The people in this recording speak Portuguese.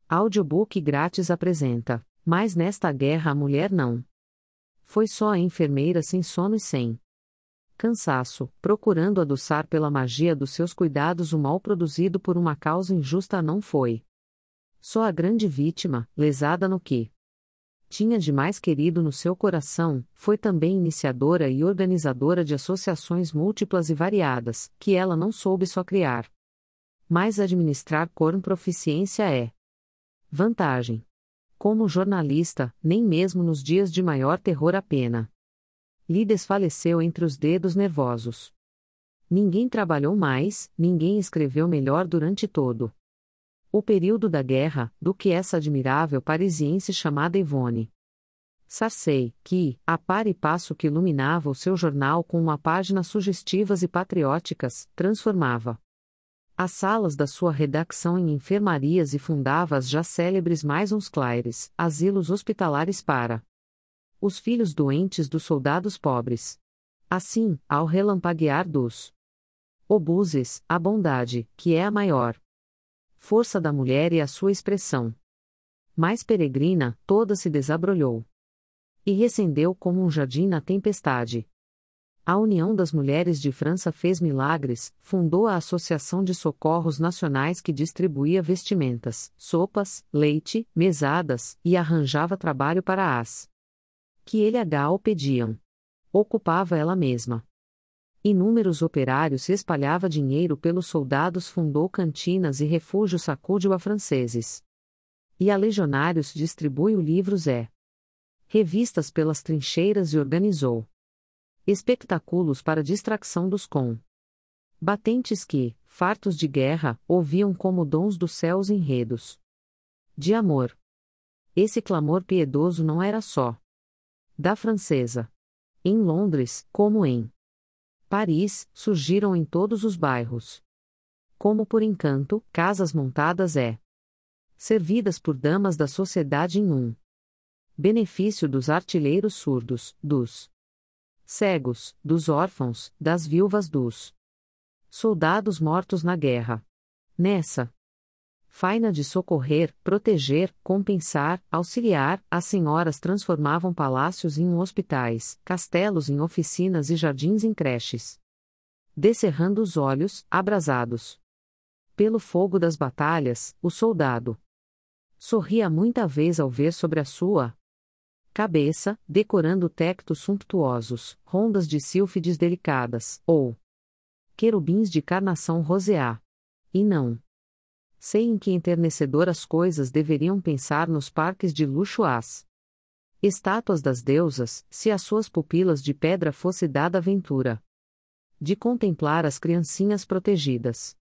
Audiobook grátis apresenta, mas nesta guerra a mulher não. Foi só a enfermeira sem sono e sem cansaço, procurando adoçar pela magia dos seus cuidados o mal produzido por uma causa injusta não foi. Só a grande vítima, lesada no que tinha de mais querido no seu coração, foi também iniciadora e organizadora de associações múltiplas e variadas, que ela não soube só criar. Mas administrar com proficiência é vantagem. Como jornalista, nem mesmo nos dias de maior terror a pena lhe desfaleceu entre os dedos nervosos. Ninguém trabalhou mais, ninguém escreveu melhor durante todo o período da guerra, do que essa admirável parisiense chamada Yvonne Sarcey, que, a par e passo que iluminava o seu jornal com uma páginas sugestivas e patrióticas, transformava as salas da sua redação em enfermarias e fundava as já célebres Maisons Claires, asilos hospitalares para os filhos doentes dos soldados pobres. Assim, ao relampaguear dos obuses, a bondade, que é a maior força da mulher e a sua expressão mais peregrina, toda se desabrolhou e recendeu como um jardim na tempestade. A União das Mulheres de França fez milagres, fundou a Associação de Socorros Nacionais que distribuía vestimentas, sopas, leite, mesadas, e arranjava trabalho para as que ele o pediam. Ocupava ela mesma. Inúmeros operários e espalhava dinheiro pelos soldados, fundou cantinas e refúgios, sacudiu a franceses e a legionários, distribuiu livros revistas pelas trincheiras e organizou espectáculos para distração dos combatentes que, fartos de guerra, ouviam como dons dos céus enredos de amor. Esse clamor piedoso não era só da francesa. Em Londres, como em Paris, surgiram em todos os bairros, como por encanto, casas montadas servidas por damas da sociedade em benefício dos artilheiros surdos, dos cegos, dos órfãos, das viúvas dos soldados mortos na guerra. Nessa faina de socorrer, proteger, compensar, auxiliar, as senhoras transformavam palácios em hospitais, castelos em oficinas e jardins em creches. Descerrando os olhos, abrasados pelo fogo das batalhas, o soldado sorria muita vez ao ver sobre a sua cabeça, decorando tectos sumptuosos, rondas de sílfides delicadas, ou querubins de carnação roseá. E não sei em que enternescedoras coisas deveriam pensar nos parques de luxo as estátuas das deusas, se às suas pupilas de pedra fosse dada a ventura de contemplar as criancinhas protegidas